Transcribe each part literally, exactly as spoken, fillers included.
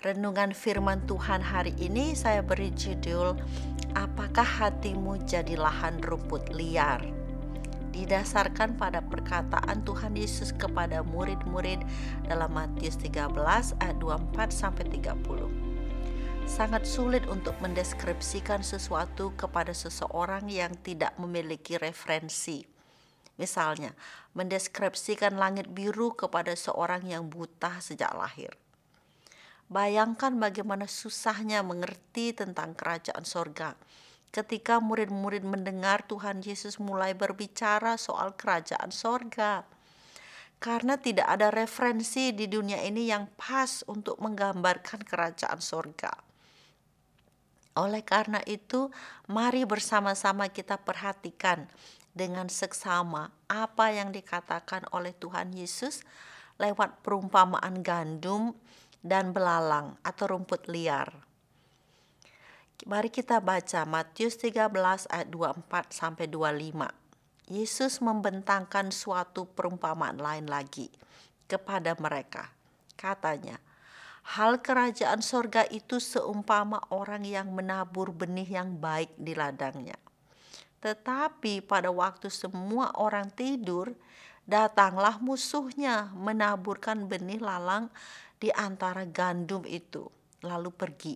Renungan firman Tuhan hari ini saya beri judul, Apakah hatimu jadi lahan rumput liar? Didasarkan pada perkataan Tuhan Yesus kepada murid-murid dalam Matius tiga belas ayat dua puluh empat sampai tiga puluh. Sangat sulit untuk mendeskripsikan sesuatu kepada seseorang yang tidak memiliki referensi. Misalnya, mendeskripsikan langit biru kepada seorang yang buta sejak lahir. Bayangkan bagaimana susahnya mengerti tentang kerajaan sorga ketika murid-murid mendengar Tuhan Yesus mulai berbicara soal kerajaan sorga. Karena tidak ada referensi di dunia ini yang pas untuk menggambarkan kerajaan sorga. Oleh karena itu, mari bersama-sama kita perhatikan dengan seksama apa yang dikatakan oleh Tuhan Yesus lewat perumpamaan gandum dan belalang atau rumput liar. Mari kita baca Matius tiga belas ayat dua puluh empat sampai dua puluh lima. Yesus membentangkan suatu perumpamaan lain lagi kepada mereka. Katanya, hal kerajaan sorga itu seumpama orang yang menabur benih yang baik di ladangnya. Tetapi pada waktu semua orang tidur, datanglah musuhnya menaburkan benih lalang di antara gandum itu, lalu pergi.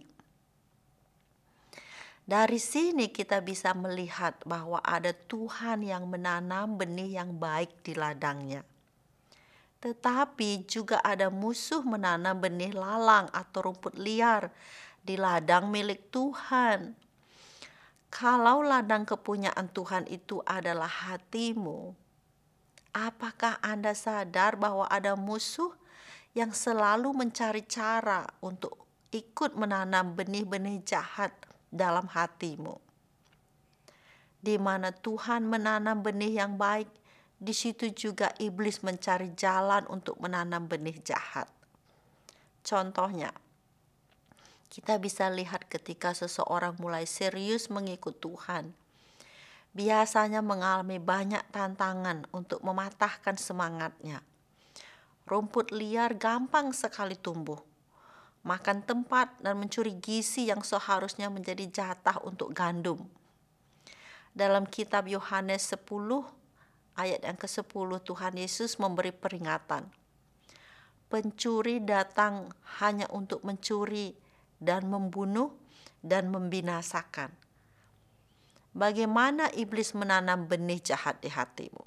Dari sini kita bisa melihat bahwa ada Tuhan yang menanam benih yang baik di ladangnya. Tetapi juga ada musuh menanam benih lalang atau rumput liar di ladang milik Tuhan. Kalau ladang kepunyaan Tuhan itu adalah hatimu, apakah Anda sadar bahwa ada musuh yang selalu mencari cara untuk ikut menanam benih-benih jahat dalam hatimu? Di mana Tuhan menanam benih yang baik, di situ juga iblis mencari jalan untuk menanam benih jahat. Contohnya, kita bisa lihat ketika seseorang mulai serius mengikut Tuhan, biasanya mengalami banyak tantangan untuk mematahkan semangatnya. Rumput liar gampang sekali tumbuh, makan tempat dan mencuri gizi yang seharusnya menjadi jatah untuk gandum. Dalam kitab Yohanes sepuluh ayat yang kesepuluh, Tuhan Yesus memberi peringatan. Pencuri datang hanya untuk mencuri dan membunuh dan membinasakan. Bagaimana iblis menanam benih jahat di hatimu?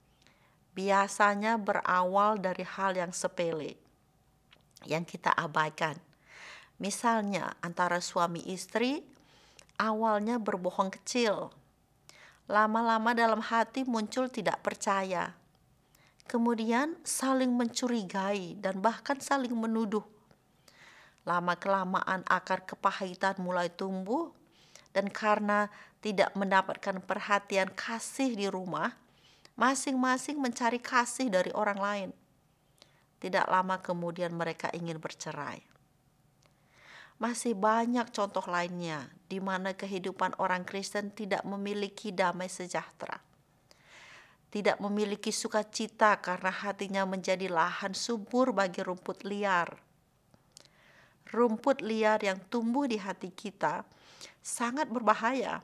Biasanya berawal dari hal yang sepele yang kita abaikan. Misalnya antara suami istri awalnya berbohong kecil. Lama-lama dalam hati muncul tidak percaya. Kemudian saling mencurigai dan bahkan saling menuduh. Lama-kelamaan akar kepahitan mulai tumbuh, dan karena tidak mendapatkan perhatian kasih di rumah, masing-masing mencari kasih dari orang lain. Tidak lama kemudian mereka ingin bercerai. Masih banyak contoh lainnya di mana kehidupan orang Kristen tidak memiliki damai sejahtera. Tidak memiliki sukacita karena hatinya menjadi lahan subur bagi rumput liar. Rumput liar yang tumbuh di hati kita sangat berbahaya.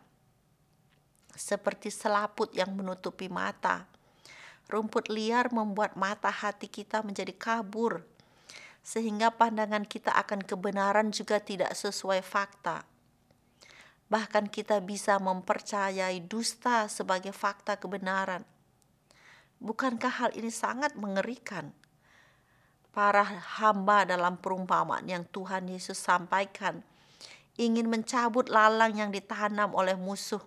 Seperti selaput yang menutupi mata. Rumput liar membuat mata hati kita menjadi kabur, sehingga pandangan kita akan kebenaran juga tidak sesuai fakta. Bahkan kita bisa mempercayai dusta sebagai fakta kebenaran. Bukankah hal ini sangat mengerikan? Para hamba dalam perumpamaan yang Tuhan Yesus sampaikan ingin mencabut lalang yang ditanam oleh musuh.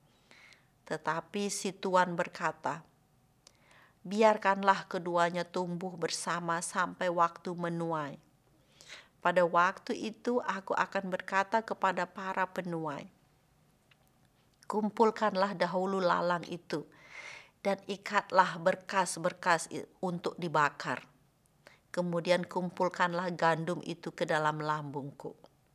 Tetapi si Tuhan berkata, biarkanlah keduanya tumbuh bersama sampai waktu menuai. Pada waktu itu aku akan berkata kepada para penuai, kumpulkanlah dahulu lalang itu dan ikatlah berkas-berkas untuk dibakar. Kemudian kumpulkanlah gandum itu ke dalam lambungku.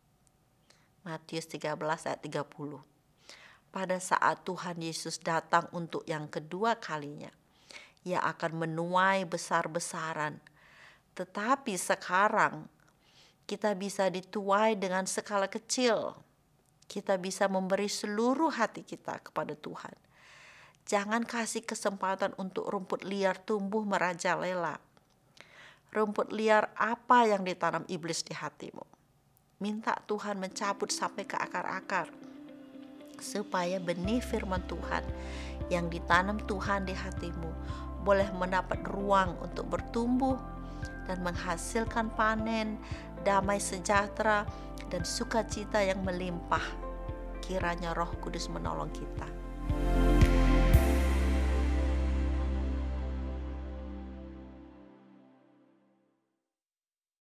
Matius tiga belas ayat tiga puluh. Pada saat Tuhan Yesus datang untuk yang kedua kalinya, Ia akan menuai besar-besaran. Tetapi sekarang Kita bisa dituai dengan skala kecil. Kita bisa memberi seluruh hati kita kepada Tuhan. Jangan kasih kesempatan untuk rumput liar tumbuh merajalela. Rumput liar apa yang ditanam iblis di hatimu? Minta Tuhan mencabut sampai ke akar-akar, supaya benih firman Tuhan yang ditanam Tuhan di hatimu boleh mendapat ruang untuk bertumbuh dan menghasilkan panen, damai sejahtera, dan sukacita yang melimpah. Kiranya Roh Kudus menolong kita.